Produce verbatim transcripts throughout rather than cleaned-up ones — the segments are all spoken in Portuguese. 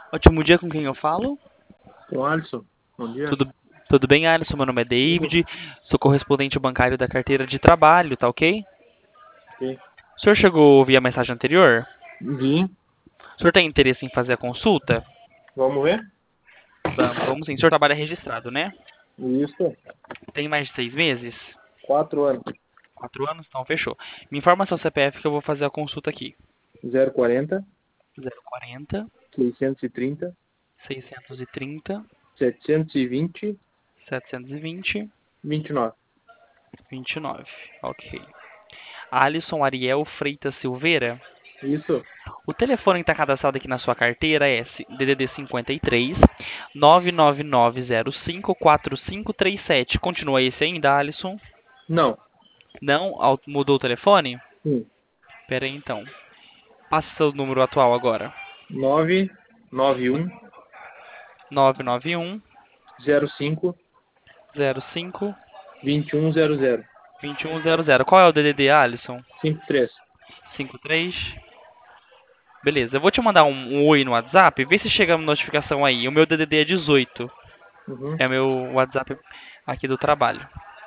Ótimo dia, com quem eu falo? Com Alisson, bom dia. Tudo, tudo bem, Alisson? Meu nome é David, sou correspondente bancário da carteira de trabalho, tá ok? Ok. O senhor chegou a ouvir a mensagem anterior? Vim, O senhor tem interesse em fazer a consulta? vamos ver? Vamos, vamos sim. O senhor trabalha registrado, né? Isso, Tem mais de seis meses? quatro anos. Quatro anos? Então, fechou. Me informa seu C P F que eu vou fazer a consulta aqui. zero quarenta, zero quarenta, seiscentos e trinta, seiscentos e trinta, setecentos e vinte, setecentos e vinte, vinte e nove. vinte e nove. Ok. Alisson Ariel Freitas Silveira. Isso, O telefone que está cadastrado aqui na sua carteira é D D D cinquenta e três, nove nove nove zero cinco quatro cinco três sete. Continua esse ainda, Alisson? não, Não? Al- Mudou o telefone? sim, Pera aí então. Passa seu número atual agora. nove nove um nove nove um zero cinco zero cinco vinte e um zero zero. dois um zero zero. Qual é o D D D, Alisson? cinquenta e três. cinquenta e três. Beleza, eu vou te mandar um, um oi no WhatsApp, vê se chega a notificação aí. O meu D D D é dezoito. Uhum. É o meu WhatsApp aqui do trabalho.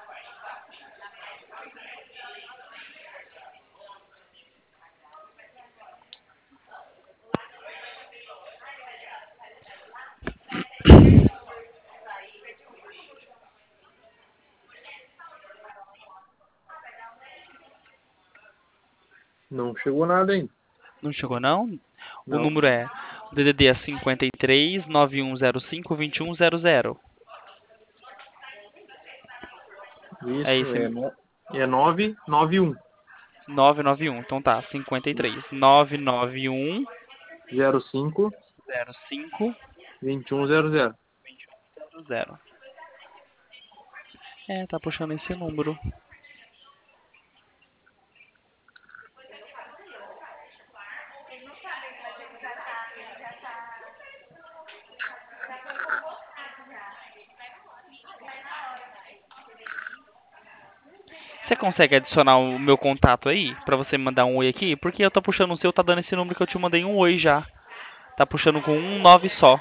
Não chegou nada ainda. Não chegou não? O Não. número é o D D D é cinquenta e três, nove um zero cinco, vinte e um zero zero. É Isso, esse é, no... é nove nove um nove nove um. Então tá, cinquenta e três, nove nove um zero cinco zero cinco vinte e um zero zero. vinte e um zero zero. É, tá puxando esse número. Você consegue adicionar o meu contato aí pra você me mandar um oi aqui? Porque eu tô puxando o seu, tá dando esse número que eu te mandei um oi já. Tá puxando com um nove só.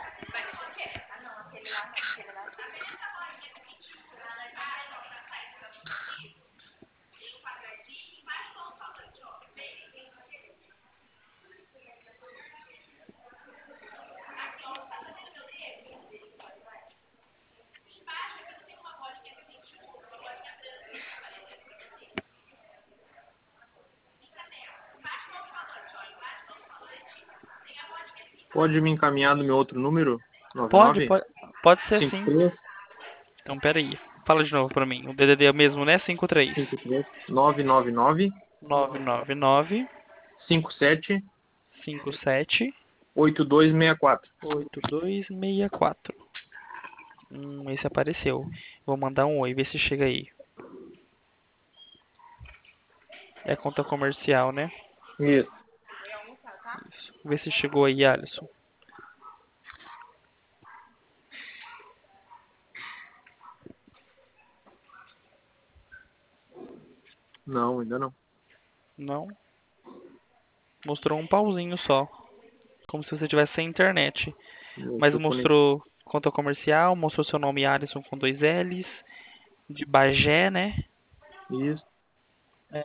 Pode me encaminhar no meu outro número? Pode, noventa e nove pode, pode ser sim. cinquenta e três Então pera aí. Fala de novo pra mim. O D D D é o mesmo, né? cinquenta e três, cinquenta e três nove nove nove nove nove nove cinco sete cinco sete oito dois seis quatro. oito dois seis quatro. Hum, esse apareceu. Vou mandar um oi, ver se chega aí. É conta comercial, né? Isso. Isso. Vê se chegou aí, Alisson. Não, ainda não. Não. Mostrou um pauzinho só. Como se você tivesse sem internet. Eu Mas tô conectado. mostrou conta comercial, mostrou seu nome Alisson com dois L's. De Bagé, né? Isso. É.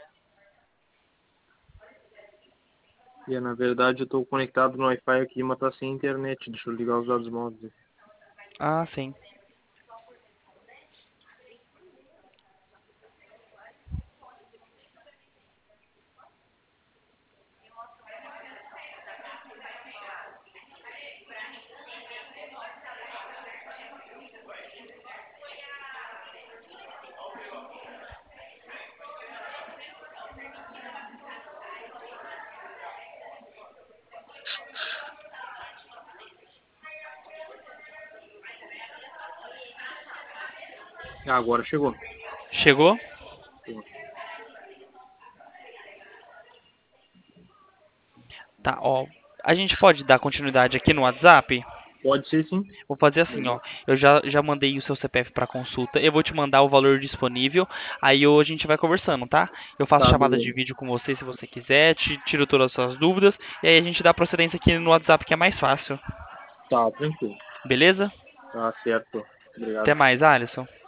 E na verdade eu tô conectado no Wi-Fi aqui, mas tá sem internet. Deixa eu ligar os dados móveis. Ah, sim. Ah, agora chegou. Chegou? Tá, ó. A gente pode dar continuidade aqui no WhatsApp? Pode ser sim. Vou fazer assim, ó. Eu já, já mandei o seu C P F para consulta. Eu vou te mandar o valor disponível. Aí hoje a gente vai conversando, tá? Eu faço Tá, chamada de beleza. vídeo com você se você quiser. Te tiro todas as suas dúvidas. E aí a gente dá procedência aqui no WhatsApp que é mais fácil. Tá, tranquilo. Beleza? Tá certo. Até Obrigado. mais, Alisson.